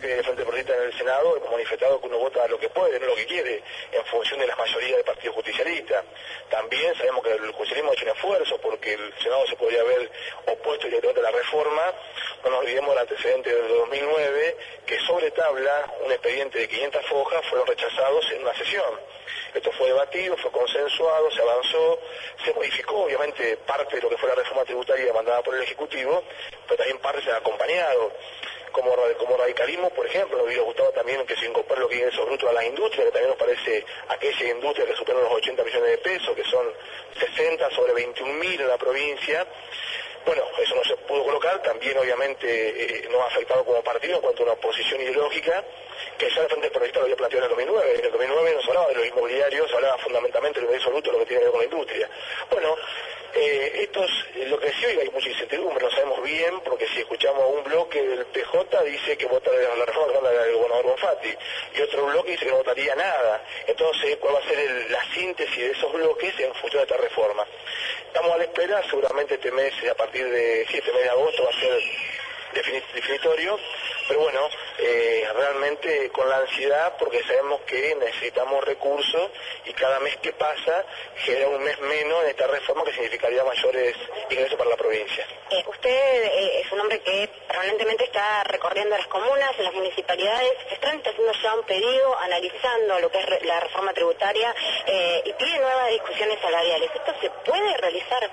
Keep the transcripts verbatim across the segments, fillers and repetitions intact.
presidente del Frente Progresista en el Senado hemos manifestado que uno vota lo que puede, no lo que quiere, en función de las mayorías del Partido Justicialista. También sabemos que el justicialismo ha hecho un esfuerzo porque el Senado se podría haber opuesto directamente a la reforma. No nos olvidemos del antecedente del dos mil nueve, que sobre tabla, un expediente de quinientas fojas fueron rechazados en una sesión. Esto fue debatido, fue consensuado, se avanzó, se modificó obviamente parte de lo que fue la reforma tributaria mandada por el Ejecutivo, pero también parte se ha acompañado. Como, como radicalismo, por ejemplo, nos hubiera gustado también que se incorpore lo que es ingresos brutos a las industrias, que también nos parece aquella industria que superan los ochenta millones de pesos, que son sesenta sobre veintiún mil en la provincia. Bueno, eso no se pudo colocar, también obviamente eh, nos ha afectado como partido en cuanto a una posición ideológica, que ya el Frente Progresista lo había planteado en el dos mil nueve. En el dos mil nueve no se hablaba de los inmobiliarios, se hablaba fundamentalmente de lo absoluto, lo que tiene que ver con la industria. Bueno, eh, estos, lo que sí hoy hay mucha incertidumbre, no sabemos bien, porque si escuchamos a un bloque del P J dice que vota la reforma del gobernador Bonfatti, y otro bloque dice que no votaría nada. Entonces, ¿cuál va a ser el, la síntesis de esos bloques en función de esta reforma? Estamos a la espera, seguramente este mes, a partir de siete mes de agosto, va a ser definitorio, pero bueno, eh, realmente con la ansiedad, porque sabemos que necesitamos recursos y cada mes que pasa genera un mes menos en esta reforma, que significaría mayores ingresos para la provincia. Eh, usted eh, es un hombre que permanentemente está recorriendo las comunas, las municipalidades. Están haciendo ya un pedido, analizando lo que es re la reforma tributaria eh, y pide nuevas discusiones salariales. ¿Esto se puede realizar?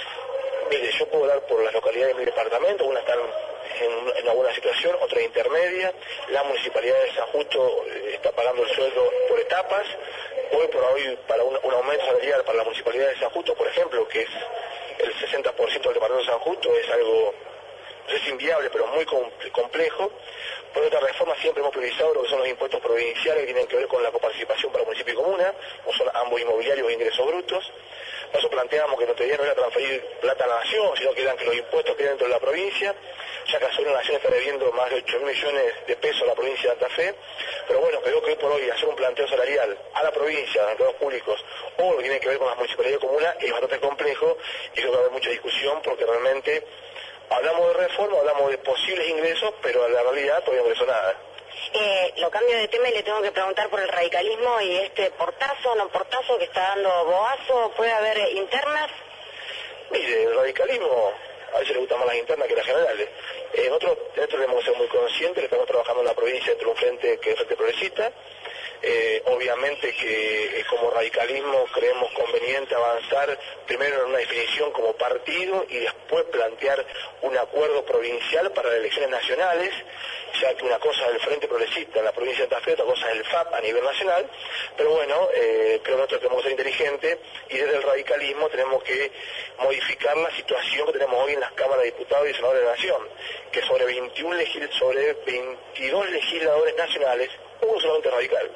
Mire, yo puedo hablar por las localidades de mi departamento, unas están en, en alguna situación, otra intermedia. La municipalidad de San Justo eh, está pagando el sueldo por etapas. Hoy por hoy, para un, un aumento salarial para la municipalidad de San Justo, por ejemplo, que es el sesenta por ciento del departamento de San Justo, es algo, no sé si inviable, pero muy complejo. Por otra reforma siempre hemos priorizado lo que son los impuestos provinciales, que tienen que ver con la coparticipación para municipio y comuna, o son ambos inmobiliarios e ingresos brutos. Nosotros planteamos que no no era transferir plata a la nación, sino que eran que los impuestos queden dentro de la provincia, ya que la nación está debiendo más de ocho mil millones de pesos a la provincia de Santa Fe. Pero bueno, creo que hoy por hoy hacer un planteo salarial a la provincia, a los empleados públicos, o lo que tiene que ver con las municipalidades comunas, es bastante complejo y creo que va a haber mucha discusión, porque realmente hablamos de reforma, hablamos de posibles ingresos, pero en la realidad todavía no ingresó nada. Eh, lo cambio de tema y le tengo que preguntar por el radicalismo y este portazo, no portazo que está dando Boazo. ¿Puede haber eh, internas? Mire, el radicalismo a veces le gustan más las internas que las generales. Eh, nosotros, nosotros tenemos que ser muy conscientes que estamos trabajando en la provincia entre un frente que es el Frente Progresista. Eh, obviamente que eh, como radicalismo creemos conveniente avanzar primero en una definición como partido y después plantear un acuerdo provincial para las elecciones nacionales, ya que una cosa es el Frente Progresista en la provincia de Santa Fe, otra cosa es el F A P a nivel nacional. Pero bueno, eh, creo que nosotros tenemos que ser inteligentes y desde el radicalismo tenemos que modificar la situación que tenemos hoy en las cámaras de diputados y senadores de la Nación, que sobre veintiún legis sobre veintidós legisladores nacionales, uno solamente radical.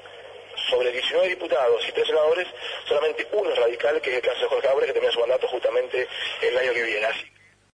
Sobre diecinueve diputados y tres senadores, solamente uno es radical, que es el caso de Jorge Ábrez, que termina su mandato justamente el año que viene. Así